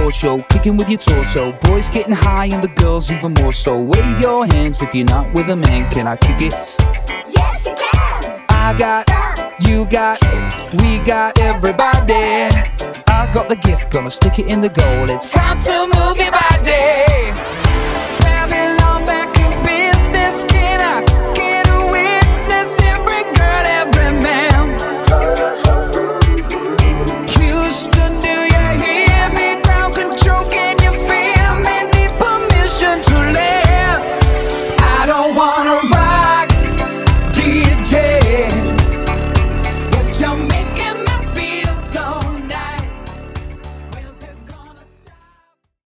floor show, kicking with your torso. Boys getting high and the girls even more so. Wave your hands if you're not with a man. Can I kick it? Yes, you can. I got, you got, we got everybody. I got the gift, gonna stick it in the goal. It's time to move your body. Babylon back in business, can I